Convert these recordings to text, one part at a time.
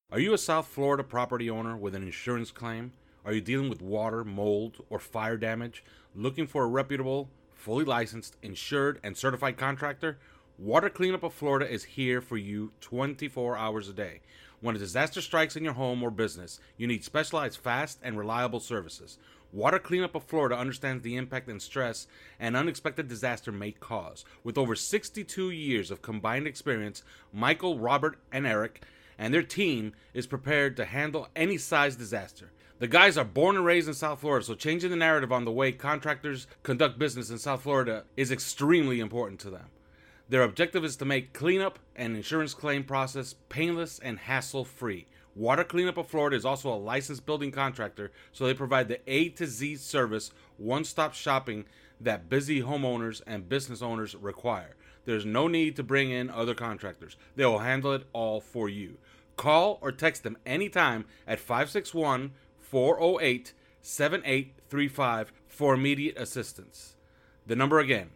Are you a South Florida property owner with an insurance claim? Are you dealing with water, mold, or fire damage? Looking for a reputable, fully licensed, insured, and certified contractor? Water Cleanup of Florida is here for you 24 hours a day. When a disaster strikes in your home or business, you need specialized, fast, and reliable services. Water Cleanup of Florida understands the impact and stress an unexpected disaster may cause. With over 62 years of combined experience, Michael, Robert, and Eric and their team is prepared to handle any size disaster. The guys are born and raised in South Florida, so changing the narrative on the way contractors conduct business in South Florida is extremely important to them. Their objective is to make cleanup and insurance claim process painless and hassle-free. Water Cleanup of Florida is also a licensed building contractor, so they provide the A to Z service, one-stop shopping that busy homeowners and business owners require. There's no need to bring in other contractors. They will handle it all for you. Call or text them anytime at 561-408-7835 for immediate assistance. The number again,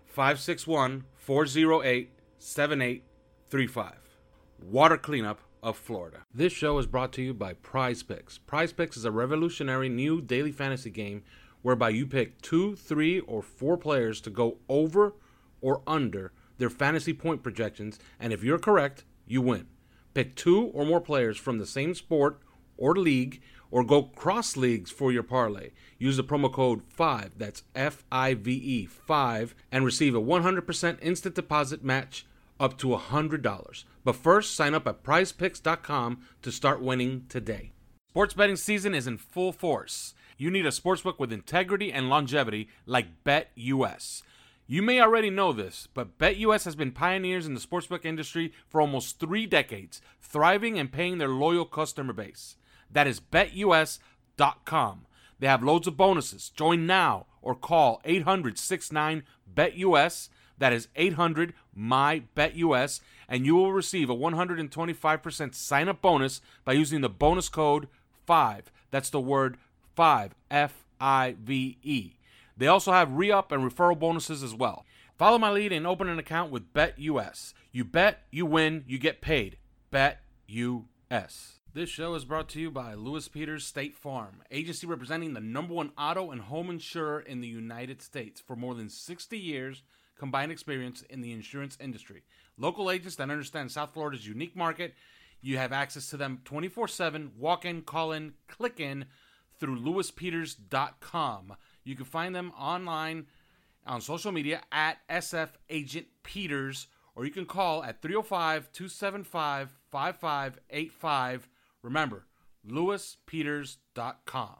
561-408-7835. Water Cleanup of Florida. This show is brought to you by Prize Picks. Prize Picks is a revolutionary new daily fantasy game whereby you pick 2, 3, or 4 players to go over or under their fantasy point projections, and if you're correct, you win. Pick 2 or more players from the same sport or league, or go cross leagues for your parlay. Use the promo code 5, that's FIVE, 5, and receive a 100% instant deposit match up to $100. But first, sign up at prizepicks.com to start winning today. Sports betting season is in full force. You need a sportsbook with integrity and longevity like BetUS. You may already know this, but BetUS has been pioneers in the sportsbook industry for almost 3 decades, thriving and paying their loyal customer base. That is BetUS.com. They have loads of bonuses. Join now or call 800-69-BET-US. That is 800-MY-BET-US, and you will receive a 125% sign-up bonus by using the bonus code 5. That's the word 5, F-I-V-E. They also have re-up and referral bonuses as well. Follow my lead and open an account with BetUS. You bet, you win, you get paid. BetUS. This show is brought to you by Lewis Peters State Farm, agency representing the #1 auto and home insurer in the United States for more than 60 years combined experience in the insurance industry. Local agents that understand South Florida's unique market. You have access to them 24/7. Walk in, call in, click in through lewispeters.com. You can find them online on social media at SF Agent Peters, or you can call at 305-275-5585. Remember, lewispeters.com.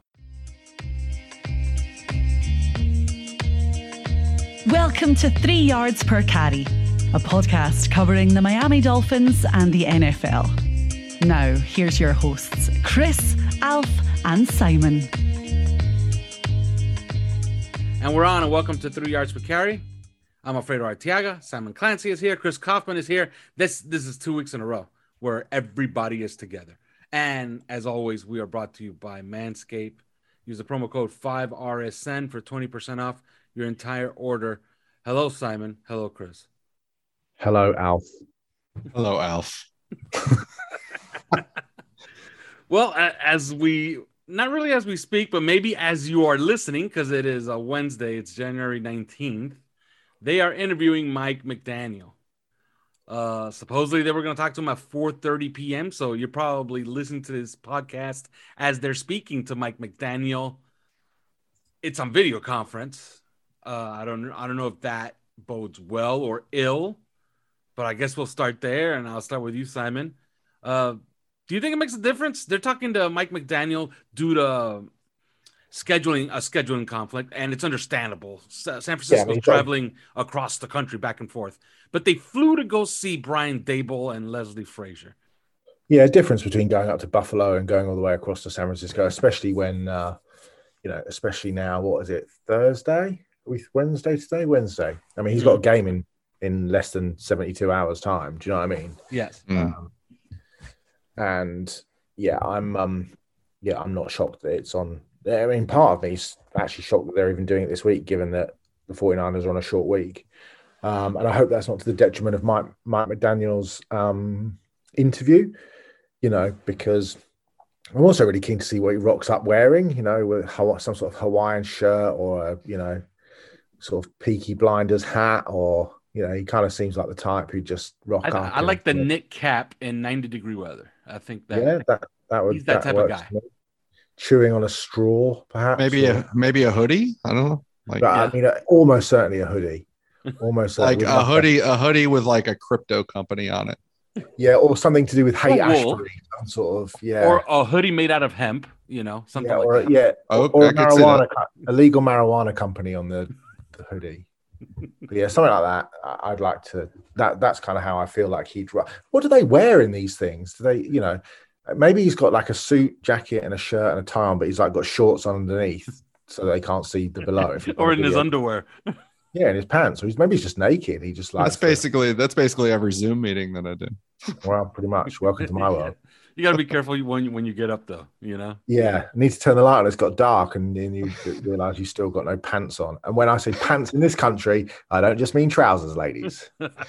Welcome to 3 Yards Per Carry, a podcast covering the Miami Dolphins and the NFL. Now, here's your hosts, Chris, Alf, and Simon. And we're on, and welcome to 3 Yards Per Carry. I'm Alfredo Arteaga. Simon Clancy is here. Chris Kaufman is here. This is 2 weeks in a row where everybody is together. And as always, we are brought to you by Manscaped. Use the promo code 5RSN for 20% off your entire order. Hello, Simon. Hello, Chris. Hello, Alf. Hello, Alf. Well, not really as we speak, but maybe as you are listening, because it is a Wednesday, it's January 19th, they are interviewing Mike McDaniel. Supposedly they were going to talk to him at 4:30 p.m., so you're probably listening to this podcast as they're speaking to Mike McDaniel. It's on video conference. I don't know if that bodes well or ill, but I guess we'll start there, and I'll start with you, Simon. Do you think it makes a difference? They're talking to Mike McDaniel due to scheduling conflict, and it's understandable. San Francisco's traveling across the country back and forth, but they flew to go see Brian Daboll and Leslie Frazier. Yeah, difference between going up to Buffalo and going all the way across to San Francisco, especially when, especially now, what is it, Thursday? Are we Wednesday today? Wednesday. I mean, he's got a game in less than 72 hours time. Do you know what I mean? Yes. And yeah, I'm not shocked that it's on. I mean, part of me is actually shocked that they're even doing it this week, given that the 49ers are on a short week. And I hope that's not to the detriment of Mike McDaniel's interview. because I'm also really keen to see what he rocks up wearing, with some sort of Hawaiian shirt or sort of Peaky Blinders hat, or he kind of seems like the type who just rock up. I like the knit cap in 90-degree weather. I think that he's that type of guy. Chewing on a straw, perhaps. Maybe a hoodie. I don't know. I mean, almost certainly a hoodie. Almost like a hoodie with like a crypto company on it. Yeah, or something to do with Haight-Ashbury, some sort of or a hoodie made out of hemp, something like that. Yeah, or a legal marijuana company on the hoodie. But yeah, something like that. I'd like to. That's kind of how I feel like he'd. What do they wear in these things? Do they, maybe he's got like a suit, jacket, and a shirt and a tie on, but he's like got shorts underneath, so they can't see the below. Or in his underwear. Yeah, in his pants. So maybe he's just naked. He just likes. That's basically every Zoom meeting that I do. Well, pretty much. Welcome to my world. You got to be careful when you get up, though. Yeah, I need to turn the light on. It's got dark, and then you realize you still got no pants on. And when I say pants in this country, I don't just mean trousers, ladies.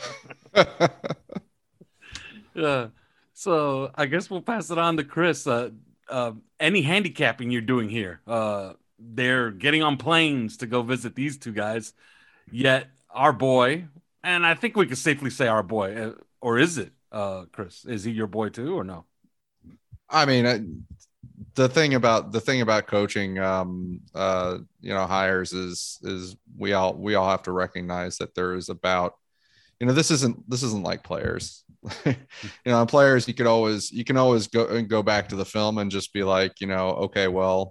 Yeah. So I guess we'll pass it on to Chris. Any handicapping you're doing here? They're getting on planes to go visit these two guys. Yet our boy, and I think we can safely say our boy, or is it, Chris? Is he your boy too, or no? I mean, the thing about coaching, hires is we all have to recognize that there is about, this isn't like players. In players, you can always go back to the film and just be like, okay, well,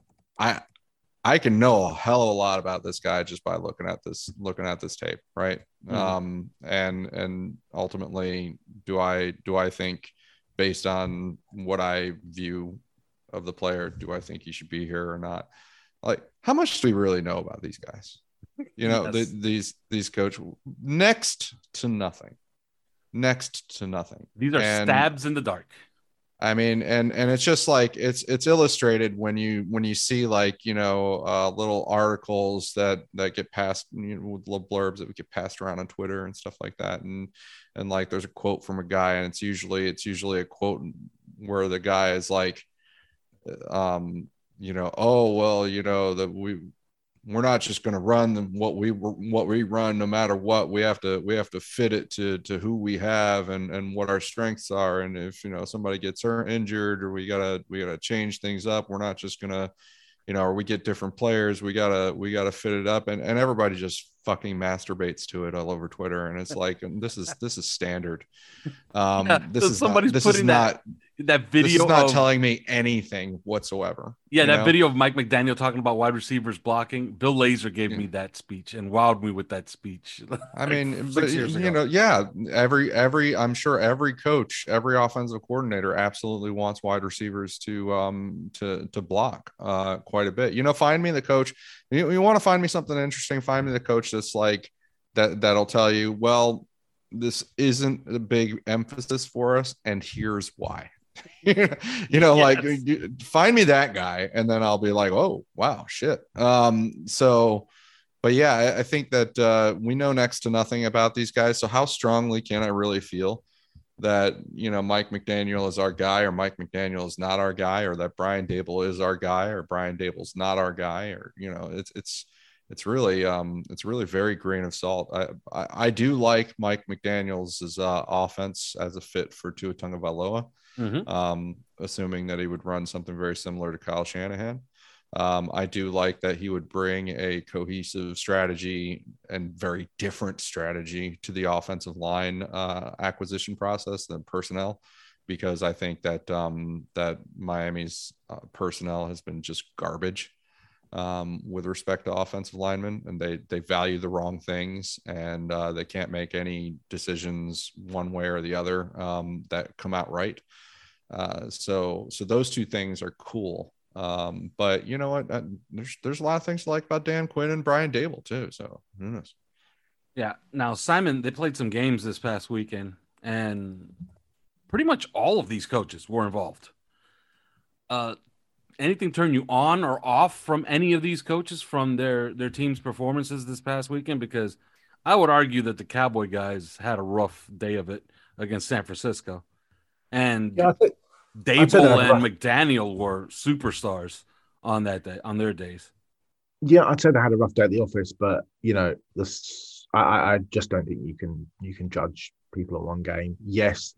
I can know a hell of a lot about this guy just by looking at this tape, right? Mm-hmm. And ultimately, do I think, based on what I view of the player, do I think he should be here or not? Like, how much do we really know about these guys? Yes. These coach, next to nothing. These are stabs in the dark. I mean, and it's just like it's illustrated when you see like little articles that get passed, with little blurbs that would get passed around on Twitter and stuff like that, and like there's a quote from a guy, and it's usually a quote where the guy is like, oh well, that we're not just going to run what we run no matter what. We have to fit it to who we have and what our strengths are. And if somebody gets injured, or we gotta change things up, we're not just gonna or we get different players, we gotta fit it up, and everybody just fucking masturbates to it all over Twitter, and it's like, this is standard. This is that video. This is not telling me anything whatsoever. Yeah, that video of Mike McDaniel talking about wide receivers blocking. Bill Lazor gave me that speech and wowed me with that speech. I mean, but, every I'm sure every coach, every offensive coordinator absolutely wants wide receivers to block quite a bit. Find me the coach. You want to find me something interesting, find me the coach that's like that'll tell you, well, this isn't a big emphasis for us, and here's why. Like, find me that guy, and then I'll be like, oh wow, shit. But yeah, I think that we know next to nothing about these guys. So how strongly can I really feel that Mike McDaniel is our guy, or Mike McDaniel is not our guy, or that Brian Daboll is our guy, or Brian Daboll's not our guy, or it's really very grain of salt. I do like Mike McDaniel's offense as a fit for Tua Tagovailoa. Mm-hmm. Assuming that he would run something very similar to Kyle Shanahan. I do like that he would bring a cohesive strategy and very different strategy to the offensive line acquisition process than personnel, because I think that that Miami's personnel has been just garbage with respect to offensive linemen, and they value the wrong things, and they can't make any decisions one way or the other that come out right. So those two things are cool. But you know what? There's a lot of things to like about Dan Quinn and Brian Daboll too. So who knows? Yeah. Now, Simon, they played some games this past weekend, and pretty much all of these coaches were involved. Anything turn you on or off from any of these coaches from their team's performances this past weekend? Because I would argue that the Cowboy guys had a rough day of it against San Francisco. And Yeah, I'd say Dable and McDaniel were superstars on that day, on their days. Yeah, I'd say they had a rough day at the office, but you know, I just don't think you can judge people on one game. Yes,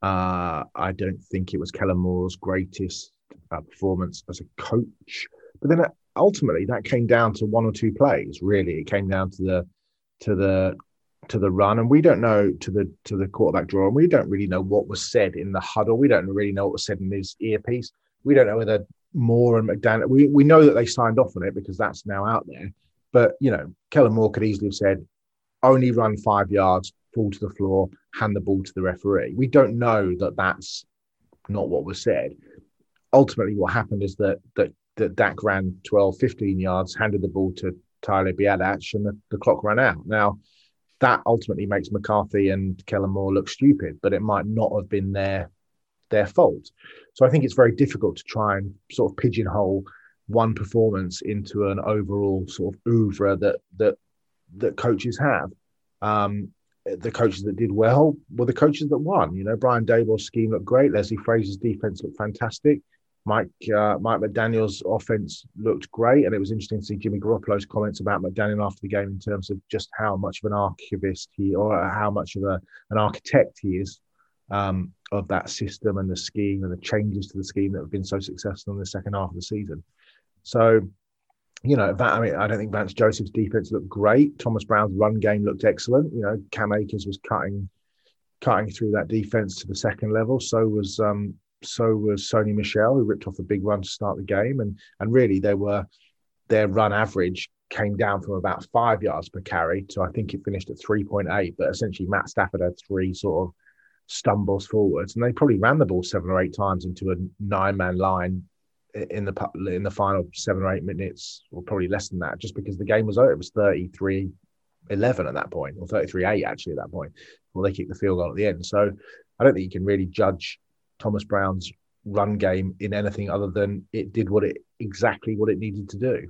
I don't think it was Kellen Moore's greatest performance as a coach, but then ultimately that came down to one or two plays. Really, it came down to the run, and we don't know to the quarterback draw, and we don't really know what was said in the huddle. We don't really know what was said in his earpiece. We don't know whether Moore and McDaniel. We know that they signed off on it because that's now out there. But you know, Kellen Moore could easily have said, "Only run 5 yards, fall to the floor, hand the ball to the referee." We don't know that that's not what was said. Ultimately, what happened is that Dak ran 12, 15 yards, handed the ball to Tyler Biadasz, and the clock ran out. Now, that ultimately makes McCarthy and Kellen Moore look stupid, but it might not have been their fault. So I think it's very difficult to try and sort of pigeonhole one performance into an overall sort of oeuvre that coaches have. The coaches that did well were the coaches that won. You know, Brian Daboll's scheme looked great. Leslie Frazier's defense looked fantastic. Mike McDaniel's offense looked great, and it was interesting to see Jimmy Garoppolo's comments about McDaniel after the game in terms of just how much of an archivist how much of an architect he is of that system and the scheme and the changes to the scheme that have been so successful in the second half of the season. So, you know, I don't think Vance Joseph's defense looked great. Thomas Brown's run game looked excellent. You know, Cam Akers was cutting through that defense to the second level. So was Sony Michel, who ripped off a big run to start the game. And really, their run average came down from about 5 yards per carry to, I think it finished at 3.8. But essentially, Matt Stafford had 3 sort of stumbles forwards, and they probably ran the ball 7 or 8 times into a 9-man line in the final 7 or 8 minutes, or probably less than that, just because the game was over. It was 33-11 at that point, or 33-8 actually at that point. Well, they kicked the field goal at the end. So I don't think you can really judge Thomas Brown's run game in anything other than it did exactly what it needed to do.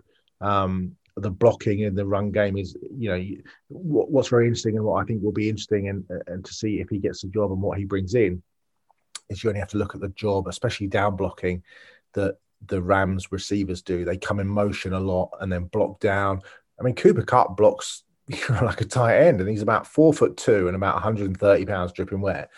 The blocking in the run game is, you know, what's very interesting, and what I think will be interesting and to see if he gets the job and what he brings in, is you only have to look at the job, especially down blocking, that the Rams receivers do. They come in motion a lot and then block down. I mean, Cooper Kupp blocks like a tight end, and he's about 4'2" and about 130 pounds dripping wet.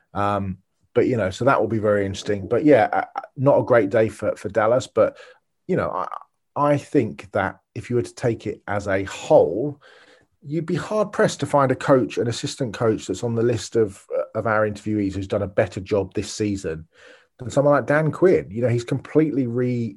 But, you know, so that will be very interesting. But yeah, not a great day for Dallas, but, you know, I think that if you were to take it as a whole, you'd be hard pressed to find an assistant coach that's on the list of our interviewees who's done a better job this season than someone like Dan Quinn. You know, he's completely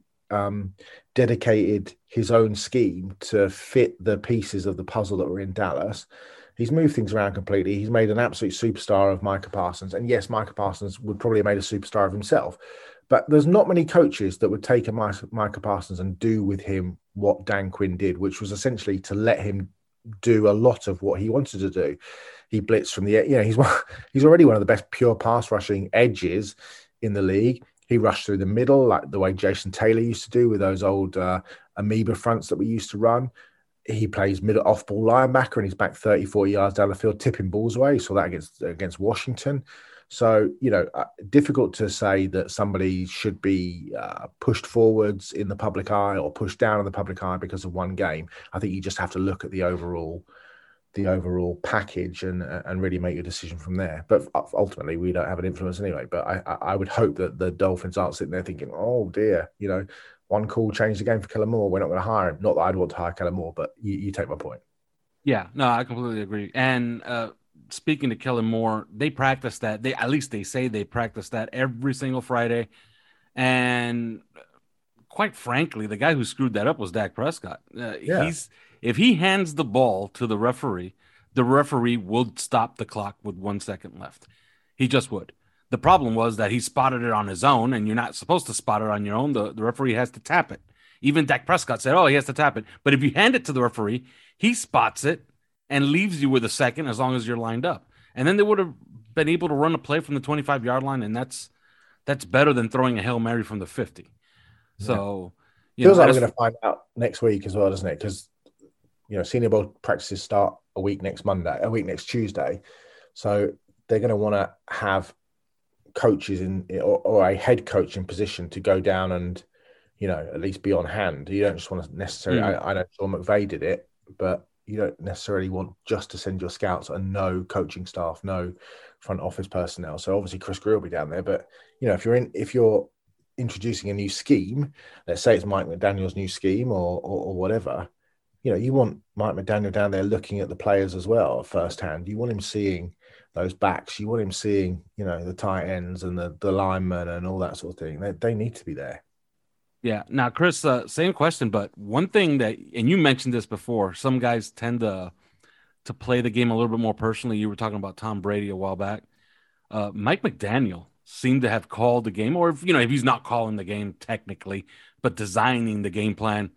dedicated his own scheme to fit the pieces of the puzzle that were in Dallas. He's moved things around completely. He's made an absolute superstar of Micah Parsons. And yes, Micah Parsons would probably have made a superstar of himself. But there's not many coaches that would take a Micah Parsons and do with him what Dan Quinn did, which was essentially to let him do a lot of what he wanted to do. He blitzed from the, you know, he's already one of the best pure pass rushing edges in the league. He rushed through the middle like the way Jason Taylor used to do with those old amoeba fronts that we used to run. He plays middle off-ball linebacker, and he's back 30, 40 yards down the field, tipping balls away. So that against Washington. So, you know, difficult to say that somebody should be pushed forwards in the public eye or pushed down in the public eye because of one game. I think you just have to look at the overall package and really make your decision from there. But ultimately, we don't have an influence anyway. But I would hope that the Dolphins aren't sitting there thinking, oh dear, you know, one call changed the game for Kellen Moore. We're not going to hire him. Not that I'd want to hire Kellen Moore, but you take my point. Yeah, no, I completely agree. And speaking to Kellen Moore, they practice that. At least they say they practice that every single Friday. And quite frankly, the guy who screwed that up was Dak Prescott. If he hands the ball to the referee would stop the clock with 1 second left. He just would. The problem was that he spotted it on his own, and you're not supposed to spot it on your own. The referee has to tap it. Even Dak Prescott said, he has to tap it. But if you hand it to the referee, he spots it and leaves you with a second as long as you're lined up. And then they would have been able to run a play from the 25-yard line, and that's better than throwing a Hail Mary from the 50. Yeah. So, feels like we're going to find out next week as well, doesn't it? Because, you know, Senior Bowl practices start a week next Tuesday. So they're going to want to have coaches or a head coach in position to go down and, at least be on hand. You don't just want to necessarily, I know Sean McVay did it, but you don't necessarily want just to send your scouts and no coaching staff, no front office personnel. So obviously Chris Greer will be down there, but if you're introducing a new scheme, let's say it's Mike McDaniel's new scheme or whatever, you want Mike McDaniel down there looking at the players as well firsthand. You want him seeing those backs. You want him seeing, the tight ends and the linemen and all that sort of thing. They need to be there. Yeah. Now, Chris, same question, but one thing and you mentioned this before, some guys tend to play the game a little bit more personally. You were talking about Tom Brady a while back. Mike McDaniel seemed to have called the game, or if he's not calling the game technically, but designing the game plan.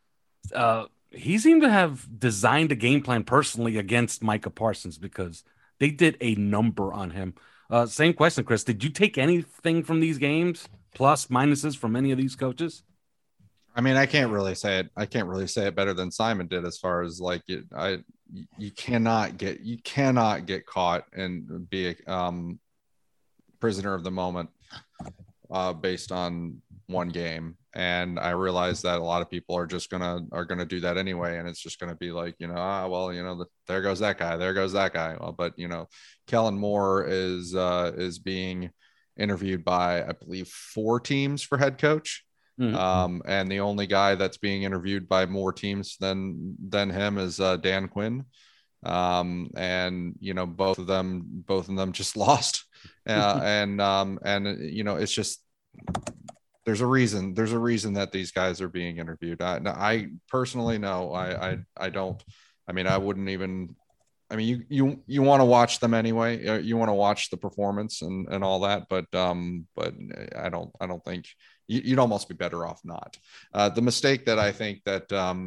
He seemed to have designed a game plan personally against Micah Parsons because they did a number on him. Same question, Chris. Did you take anything from these games, plus minuses from any of these coaches? I mean, I can't really say it better than Simon did, as far as you cannot get caught and be a prisoner of the moment based on one game. And I realize that a lot of people are gonna do that anyway, and it's just gonna be like, there goes that guy, there goes that guy. Well, but Kellen Moore is being interviewed by, I believe, 4 teams for head coach. Mm-hmm. And the only guy that's being interviewed by more teams than him is Dan Quinn. And both of them just lost. And it's just, there's a reason that these guys are being interviewed. I personally, no, I don't. I mean, I wouldn't even. I mean, you want to watch them anyway. You want to watch the performance and all that, but I don't think you'd almost be better off not. The mistake that I think that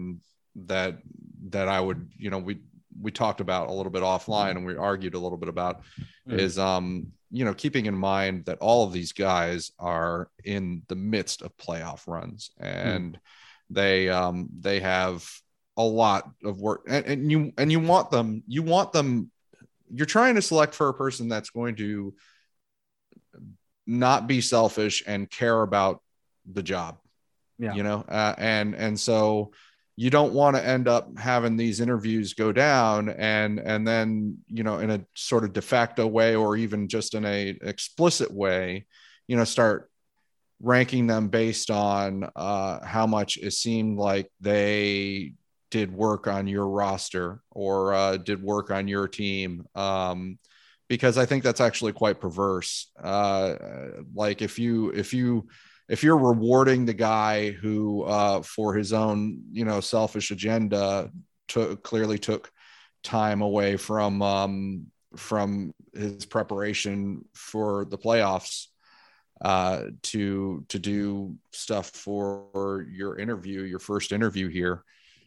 I would, we talked about a little bit offline and we argued a little bit about is keeping in mind that all of these guys are in the midst of playoff runs, and they have a lot of work, and you want them, you're trying to select for a person that's going to not be selfish and care about the job. And so you don't want to end up having these interviews go down and then, in a sort of de facto way, or even just in a explicit way, start ranking them based on how much it seemed like they did work on your roster or did work on your team. Because I think that's actually quite perverse. Like if you're rewarding the guy who, for his own, selfish agenda, clearly took time away from his preparation for the playoffs, to do stuff for your first interview here.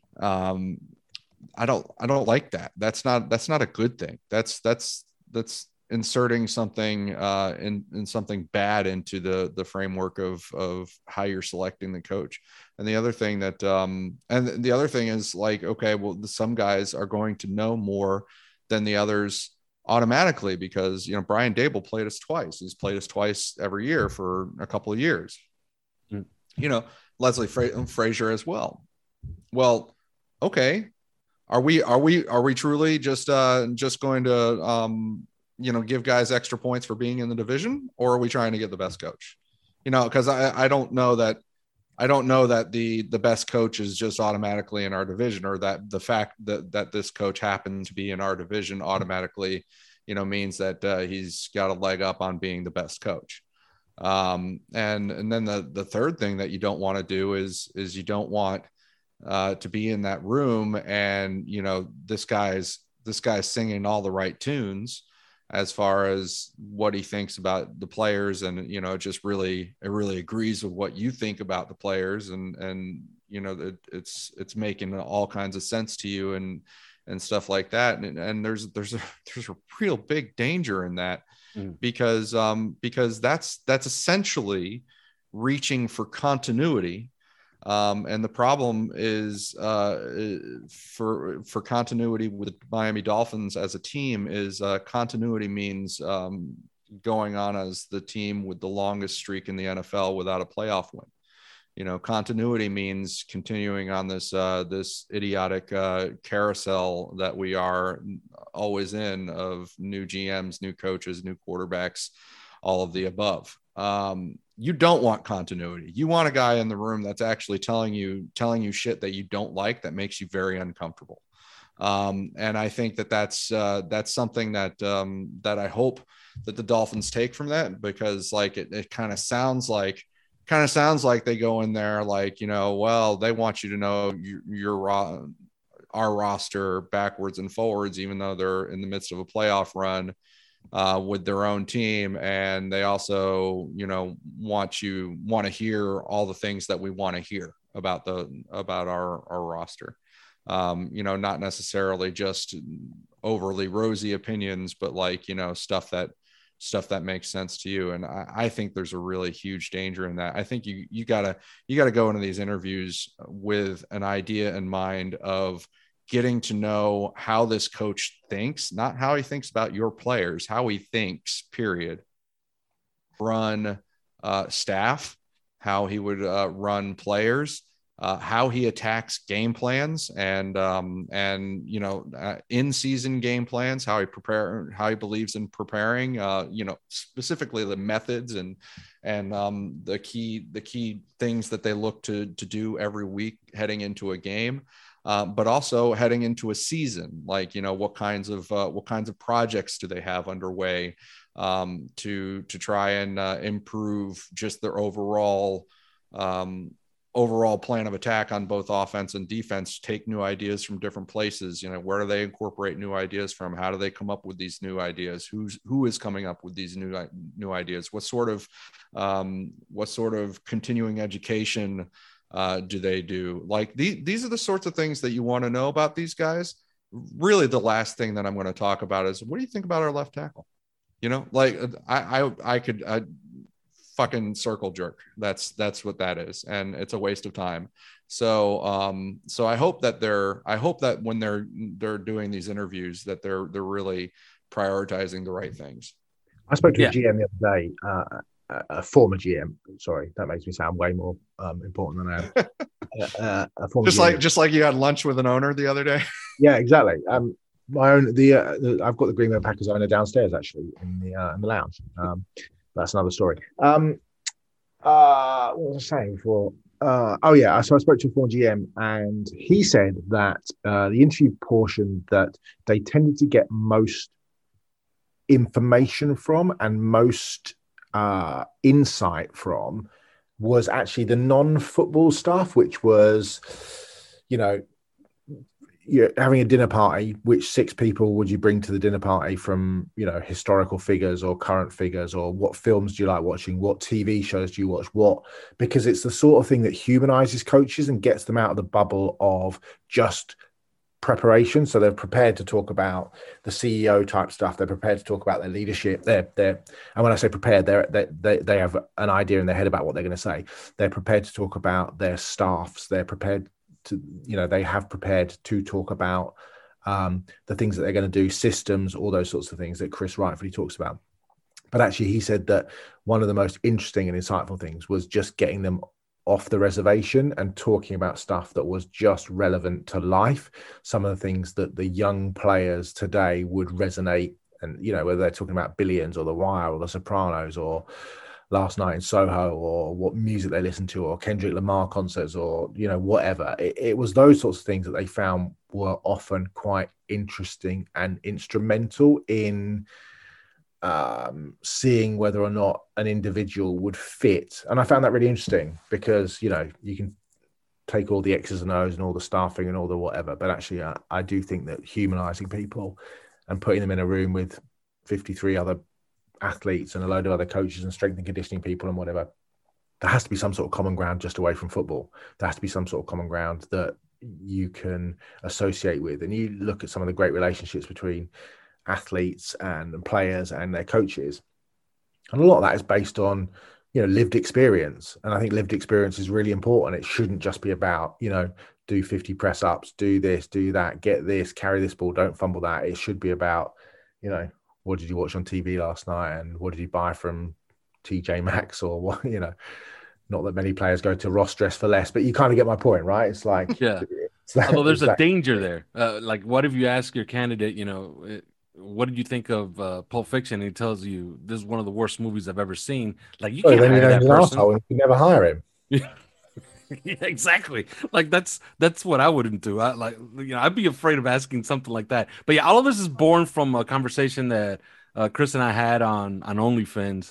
I don't like that. That's not a good thing. That's inserting something in something bad into the framework of how you're selecting the coach. And the other thing is like, okay, well, some guys are going to know more than the others automatically because, Brian Daboll played us twice. He's played us twice every year for a couple of years. Leslie Frazier as well. Well, okay. Are we truly just going to, give guys extra points for being in the division, or are we trying to get the best coach? Because I don't know that the best coach is just automatically in our division, or that the fact that this coach happens to be in our division automatically, means that he's got a leg up on being the best coach. And then the third thing that you don't want to do is you don't want to be in that room and, this guy's singing all the right tunes as far as what he thinks about the players. And, it just really agrees with what you think about the players. And it's making all kinds of sense to you and stuff like that. And there's a real big danger in that because that's essentially reaching for continuity. And the problem is for continuity with Miami Dolphins as a team is continuity means going on as the team with the longest streak in the NFL without a playoff win. You know, continuity means continuing on this idiotic carousel that we are always in of new GMs, new coaches, new quarterbacks, all of the above. You don't want continuity. You want a guy in the room that's actually telling you shit that you don't like, that makes you very uncomfortable. And I think that's something that I hope that the Dolphins take from that, because like it kind of sounds like they go in there like, you know, well, they want you to know our roster backwards and forwards, even though they're in the midst of a playoff run with their own team. And they also, you know, want to hear all the things that we want to hear about our roster. You know, not necessarily just overly rosy opinions, but like, you know, stuff that makes sense to you. And I think there's a really huge danger in that. I think you gotta go into these interviews with an idea in mind of getting to know how this coach thinks, not how he thinks about your players, how he thinks, period. Run staff, how he would run players, how he attacks game plans and you know, in-season game plans, how he believes in preparing, you know, specifically the methods and the key things that they look to do every week heading into a game. But also heading into a season, like, you know, what kinds of projects do they have underway to try and improve just their overall plan of attack on both offense and defense, take new ideas from different places. You know, where do they incorporate new ideas from? How do they come up with these new ideas? Who is coming up with these new ideas? What sort of continuing education do they do? Like these are the sorts of things that you want to know about these guys. Really, the last thing that I'm going to talk about is, what do you think about our left tackle? You know, like I could fucking circle jerk. That's what that is, and it's a waste of time. So I hope that when they're doing these interviews, that they're really prioritizing the right things. I spoke to a GM the other day, a former GM. Sorry, that makes me sound way more important than I am. A former just like you had lunch with an owner the other day. Yeah, exactly. My own I've got the Green Bay Packers owner downstairs actually in the lounge. That's another story. What was I saying before? So I spoke to a former GM, and he said that the interview portion that they tended to get most information from and most insight from was actually the non-football stuff, which was, you know, you're having a dinner party. Which 6 people would you bring to the dinner party from, you know, historical figures or current figures, or what films do you like watching? What TV shows do you watch? Because it's the sort of thing that humanizes coaches and gets them out of the bubble of just preparation. So they're prepared to talk about the CEO type stuff. They're prepared to talk about their leadership. And when I say prepared, they have an idea in their head about what they're going to say. They're prepared to talk about their staffs. They're prepared to, you know, they have prepared to talk about the things that they're going to do, systems, all those sorts of things that Chris rightfully talks about. But actually, he said that one of the most interesting and insightful things was just getting them off the reservation and talking about stuff that was just relevant to life. Some of the things that the young players today would resonate, and, you know, whether they're talking about Billions or The Wire or The Sopranos or Last Night in Soho or what music they listen to or Kendrick Lamar concerts or, you know, whatever. It was those sorts of things that they found were often quite interesting and instrumental in seeing whether or not an individual would fit. And I found that really interesting because, you know, you can take all the X's and O's and all the staffing and all the whatever, but actually I do think that humanizing people and putting them in a room with 53 other athletes and a load of other coaches and strength and conditioning people and whatever, there has to be some sort of common ground just away from football. There has to be some sort of common ground that you can associate with. And you look at some of the great relationships between athletes and players and their coaches, and a lot of that is based on, you know, lived experience. And I think lived experience is really important. It shouldn't just be about, you know, do 50 press ups, do this, do that, get this, carry this ball, don't fumble that. It should be about, you know, what did you watch on TV last night, and what did you buy from TJ Maxx, or what, not that many players go to Ross Dress for Less, but you kind of get my point, right? It's like, Yeah. Although there's a danger there. Like, what if you ask your candidate, what did you think of Pulp Fiction? And he tells you this is one of the worst movies I've ever seen. Like, you can't hire that person. And you never hire him. Yeah, exactly. Like that's what I wouldn't do. I'd be afraid of asking something like that. But yeah, all of this is born from a conversation that Chris and I had on OnlyFans.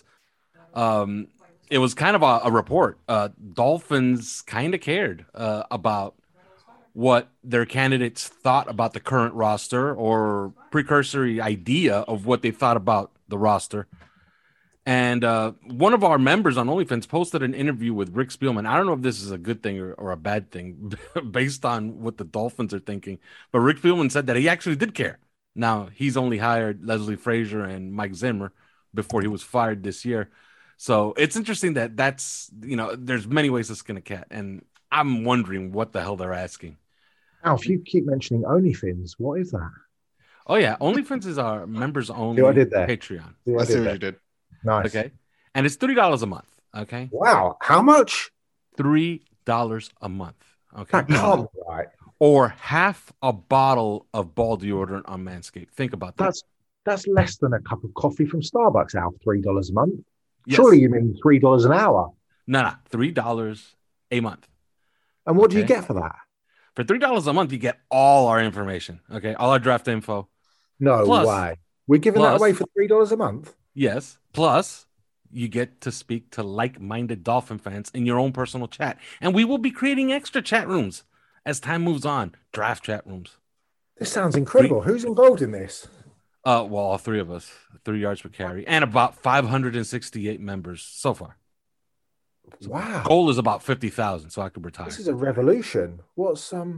It was kind of a report. Dolphins kind of cared about what their candidates thought about the current roster, or precursory idea of what they thought about the roster. And one of our members on OnlyFans posted an interview with Rick Spielman. I don't know if this is a good thing or a bad thing based on what the Dolphins are thinking, but Rick Spielman said that he actually did care. Now, he's only hired Leslie Frazier and Mike Zimmer before he was fired this year. So it's interesting that's there's many ways to skin a cat. And I'm wondering what the hell they're asking. Alf, you keep mentioning OnlyFans. What is that? Oh, yeah. OnlyFans is our members only Patreon. I see what you did. Nice. Okay. And it's $3 a month. Okay. Wow. How much? $3 a month. Okay. That can't be right. Or half a bottle of ball deodorant on Manscaped. Think about that. That's less than a cup of coffee from Starbucks, Alf. $3 a month. Yes. Surely you mean $3 an hour. No, $3 a month. And what do you get for that? For $3 a month, you get all our information. Okay. All our draft info. No way. We're giving that away for $3 a month? Yes. Plus, you get to speak to like-minded Dolphin fans in your own personal chat. And we will be creating extra chat rooms as time moves on. Draft chat rooms. This sounds incredible. Who's involved in this? Well, all three of us. 3 yards per carry. And about 568 members so far. Wow. Goal is about 50,000, so I could retire. This is a revolution. What's for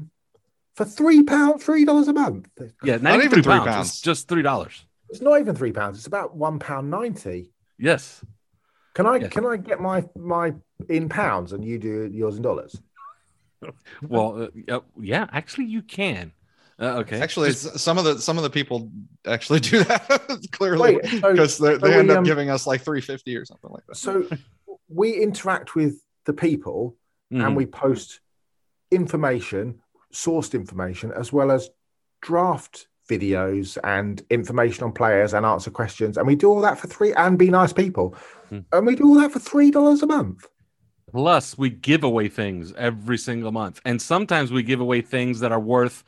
$3 a month? Yeah, not even £3. It's just $3. It's not even £3. It's about £1.90. Yes. Can I get my in pounds and you do yours in dollars? Well, yeah, actually you can. Okay. Actually, some of the people actually do that clearly, because they end up giving us like $3.50 or something like that. So we interact with the people and we post information, sourced information, as well as draft videos and information on players and answer questions. And we do all that for free and be nice people. And we do all that for $3 a month. Plus, we give away things every single month. And sometimes we give away things that are worth,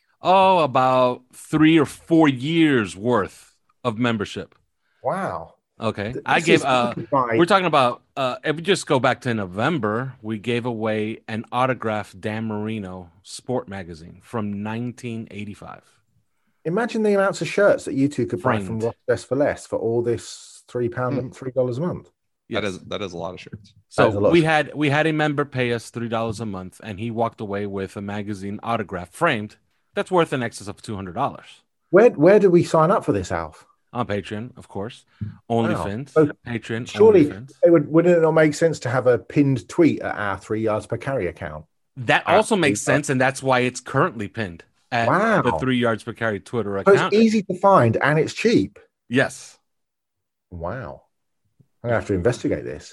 about 3 or 4 years worth of membership. Wow. Okay. We're talking about, if we just go back to November, we gave away an autographed Dan Marino sport magazine from 1985. Imagine the amounts of shirts that you two could buy from Ross Dress for Less for all this $3 and $3 a month. Yes. That is a lot of shirts. So we had a member pay us $3 a month, and he walked away with a magazine autograph framed that's worth in excess of $200. Where do we sign up for this, Alf? On Patreon, of course. OnlyFans. Wow. Patreon. Surely OnlyFans. Wouldn't it not make sense to have a pinned tweet at our 3 yards per carry account? That also makes sense, and that's why it's currently pinned at the 3 yards per carry Twitter account. So it's easy to find and it's cheap. Yes. Wow. I'm going to have to investigate this.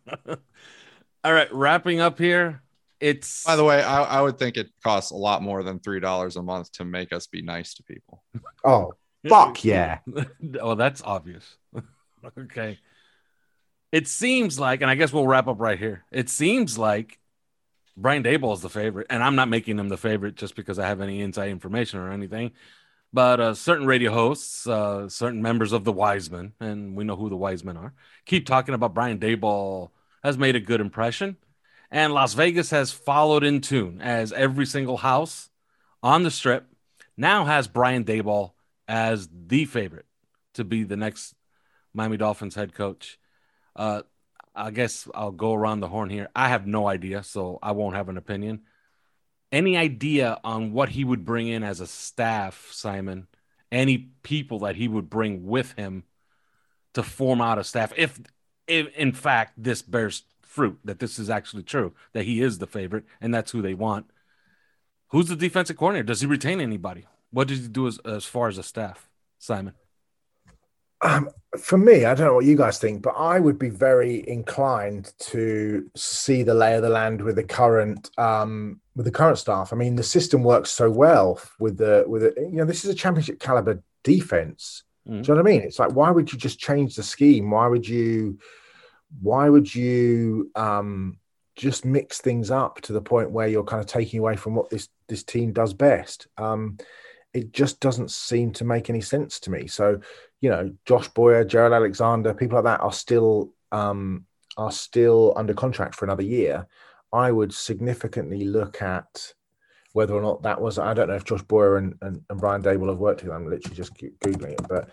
All right, wrapping up here. By the way, I would think it costs a lot more than $3 a month to make us be nice to people. Oh, fuck yeah. Well, that's obvious. Okay. It seems like, and I guess we'll wrap up right here. It seems like Brian Daboll is the favorite, and I'm not making him the favorite just because I have any inside information or anything. But certain radio hosts, certain members of the Wisemen, and we know who the Wisemen are, keep talking about Brian Daboll has made a good impression. And Las Vegas has followed in tune, as every single house on the Strip now has Brian Daboll as the favorite to be the next Miami Dolphins head coach. I guess I'll go around the horn here. I have no idea, so I won't have an opinion. Any idea on what he would bring in as a staff, Simon? Any people that he would bring with him to form out a staff? If in fact this bears fruit, that this is actually true, that he is the favorite and that's who they want. Who's the defensive coordinator? Does he retain anybody? What does he do as far as a staff, Simon? For me, I don't know what you guys think, but I would be very inclined to see the lay of the land with the current staff. I mean, the system works so well this is a championship caliber defense. Mm-hmm. Do you know what I mean? It's like, why would you just change the scheme? Why would you just mix things up to the point where you're kind of taking away from what this team does best? It just doesn't seem to make any sense to me. So, Josh Boyer, Gerald Alexander, people like that are still under contract for another year. I would significantly look at whether or not that was. I don't know if Josh Boyer and Brian Dable have worked together. I'm literally just googling it, but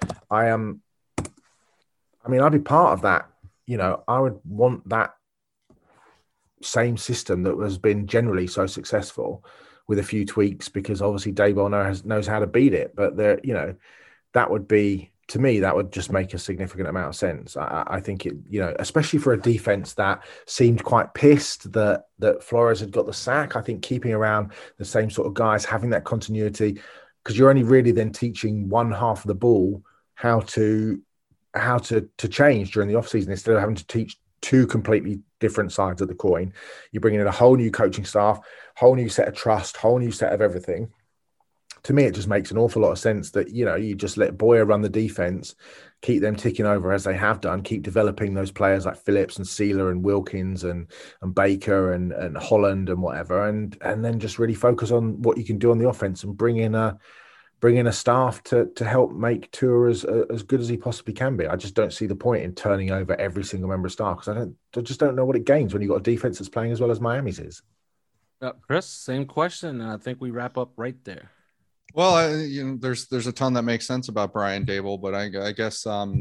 I'd be part of that. I would want that same system that has been generally so successful, with a few tweaks, because obviously Daybell knows how to beat it. But that would be, to me, that would just make a significant amount of sense. I think it, especially for a defense that seemed quite pissed that Flores had got the sack. I think keeping around the same sort of guys, having that continuity, because you're only really then teaching one half of the ball how to change during the offseason, instead of having to teach two completely different sides of the coin. You're bringing in a whole new coaching staff, whole new set of trust, whole new set of everything. To me, it just makes an awful lot of sense that, you just let Boyer run the defense, keep them ticking over as they have done, keep developing those players like Phillips and Sealer and Wilkins and Baker and Holland and whatever, and then just really focus on what you can do on the offense and bring in a staff to help make Tua as good as he possibly can be. I just don't see the point in turning over every single member of staff, because I just don't know what it gains when you've got a defense that's playing as well as Miami's is. Chris, same question. I think we wrap up right there. Well, there's a ton that makes sense about Brian Dable, but I guess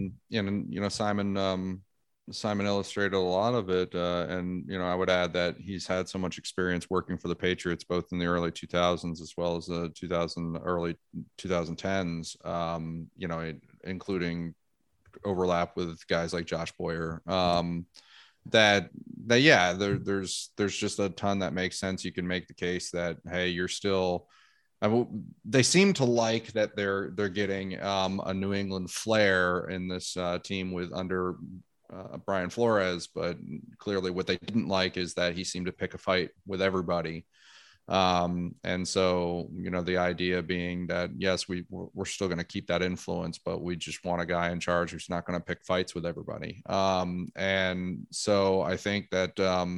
Simon illustrated a lot of it, and I would add that he's had so much experience working for the Patriots, both in the early 2000s as well as the early 2010s. Including overlap with guys like Josh Boyer. There's just a ton that makes sense. You can make the case that, hey, you're still. They seem to like that they're getting a New England flair in this team with under Brian Flores, but clearly what they didn't like is that he seemed to pick a fight with everybody. And so, the idea being that, yes, we're still going to keep that influence, but we just want a guy in charge who's not going to pick fights with everybody. And so I think that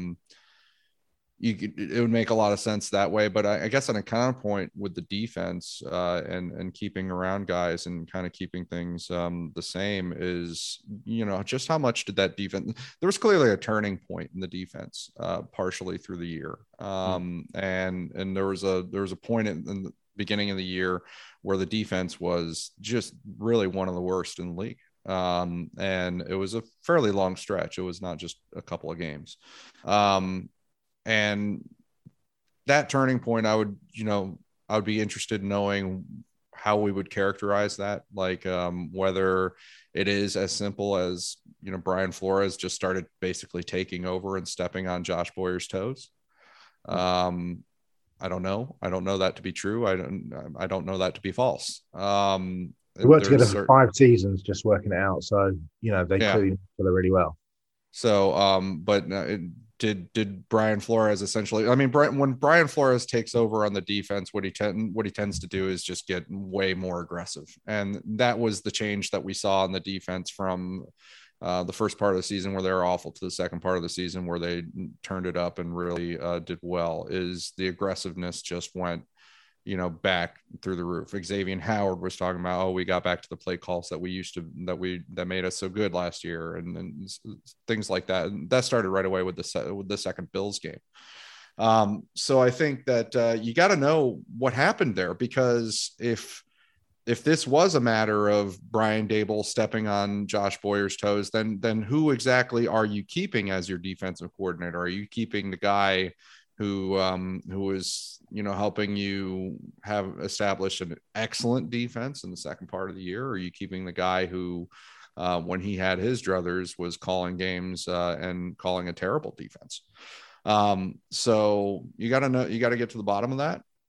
it would make a lot of sense that way. But I guess on a counterpoint with the defense and keeping around guys and kind of keeping things the same is, just how much did that defense, there was clearly a turning point in the defense partially through the year. And there was a point in the beginning of the year where the defense was just really one of the worst in the league. And it was a fairly long stretch. It was not just a couple of games. And that turning point, I would be interested in knowing how we would characterize that, like whether it is as simple as, Brian Flores just started basically taking over and stepping on Josh Boyer's toes. I don't know. I don't know that to be true. I don't know that to be false. We worked together for 5 seasons, just working it out. So, they clearly know each other really well. So, did Brian Flores essentially, when Brian Flores takes over on the defense, what he tends to do is just get way more aggressive. And that was the change that we saw in the defense from the first part of the season, where they were awful, to the second part of the season where they turned it up and really did well. Is the aggressiveness just went, back through the roof. Xavier Howard was talking about, we got back to the play calls that we used to, that made us so good last year, and things like that. And that started right away with the second Bills game. So I think that you got to know what happened there, because if this was a matter of Brian Dable stepping on Josh Boyer's toes, then who exactly are you keeping as your defensive coordinator? Are you keeping the guy who is, helping you have established an excellent defense in the second part of the year? Or are you keeping the guy who, when he had his druthers, was calling games and calling a terrible defense? So you got to get to the bottom of that.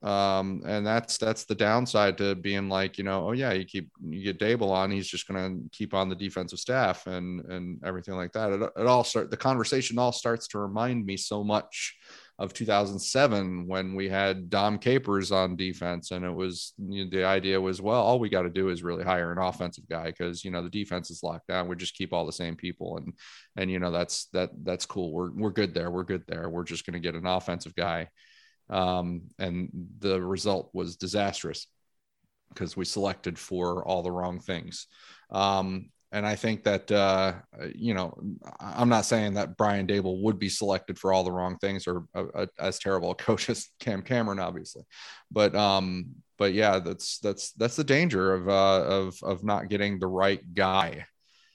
And that's the downside to being like, oh yeah, you get Daboll on, he's just going to keep on the defensive staff and everything like that. The conversation all starts to remind me so much of 2007 when we had Dom Capers on defense, and it was, the idea was, well, all we got to do is really hire an offensive guy because the defense is locked down. We just keep all the same people, and that's cool. We're good there. We're just going to get an offensive guy. And the result was disastrous because we selected for all the wrong things. And I think that, I'm not saying that Brian Daboll would be selected for all the wrong things or as terrible a coach as Cam Cameron, obviously. But yeah, that's the danger of not getting the right guy,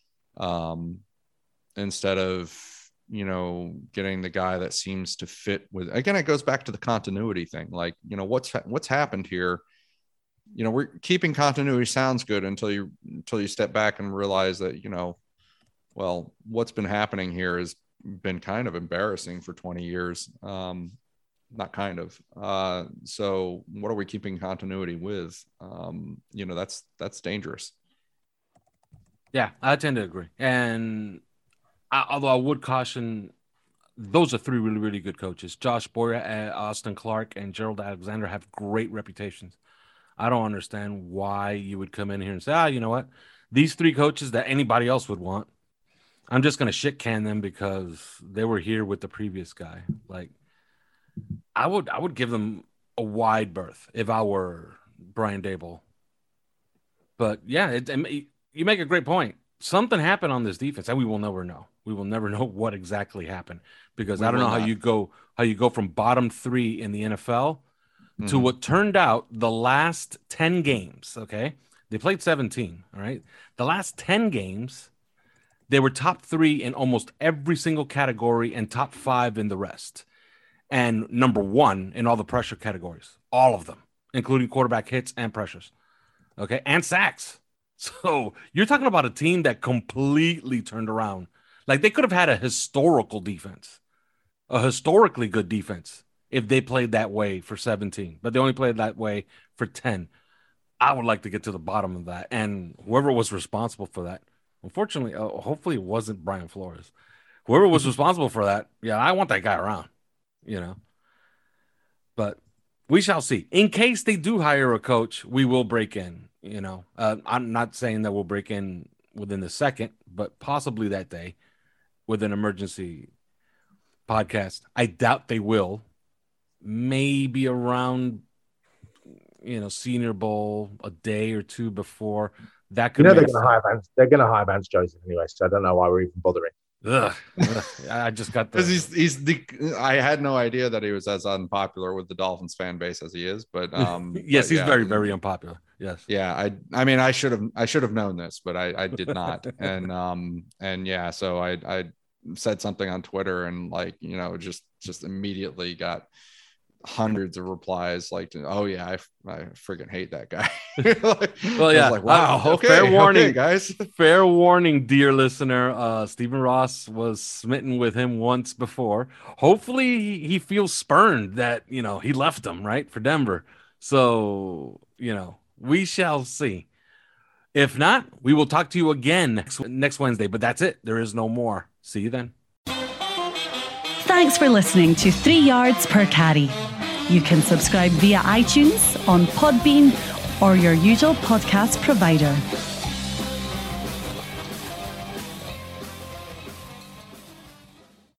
instead of, getting the guy that seems to fit with. Again, it goes back to the continuity thing. Like, what's happened here. We're keeping continuity sounds good until you step back and realize that, well, what's been happening here has been kind of embarrassing for 20 years. Not kind of. So what are we keeping continuity with? That's dangerous. Yeah, I tend to agree. And although I would caution, those are three really, really good coaches. Josh Boyer, Austin Clark, and Gerald Alexander have great reputations. I don't understand why you would come in here and say, you know what? These three coaches that anybody else would want, I'm just going to shit can them because they were here with the previous guy. Like, I would give them a wide berth if I were Brian Daboll. But yeah, you make a great point. Something happened on this defense, and we will never know. We will never know what exactly happened because I don't know how you go from bottom 3 in the NFL to what turned out the last 10 games, okay? They played 17, all right? The last 10 games, they were top 3 in almost every single category and top 5 in the rest. And number 1 in all the pressure categories, all of them, including quarterback hits and pressures, okay? And sacks. So you're talking about a team that completely turned around. Like, they could have had a historical defense, a historically good defense, if they played that way for 17, but they only played that way for 10. I would like to get to the bottom of that. And whoever was responsible for that, unfortunately, hopefully it wasn't Brian Flores. Whoever was responsible for that, yeah, I want that guy around, But we shall see. In case they do hire a coach, we will break in, I'm not saying that we'll break in within the second, but possibly that day with an emergency podcast. I doubt they will. Maybe around, Senior Bowl, a day or two before. That could. They're going to hire Vance Joseph anyway, so I don't know why we're even bothering. Ugh. I just got because I had no idea that he was as unpopular with the Dolphins fan base as he is, but yes, he's very, very unpopular. Yes. Yeah. I mean, I should have known this, but I did not. And yeah, so I said something on Twitter and just immediately got hundreds of replies like, oh yeah, I freaking hate that guy. Well, yeah, wow. Okay, fair warning, okay, guys. Fair warning, dear listener. Stephen Ross was smitten with him once before. Hopefully he feels spurned that he left him right for Denver. So we shall see. If not, we will talk to you again next Wednesday. But that's it. There is no more. See you then. Thanks for listening to 3 Yards Per Carry. You can subscribe via iTunes, on Podbean, or your usual podcast provider.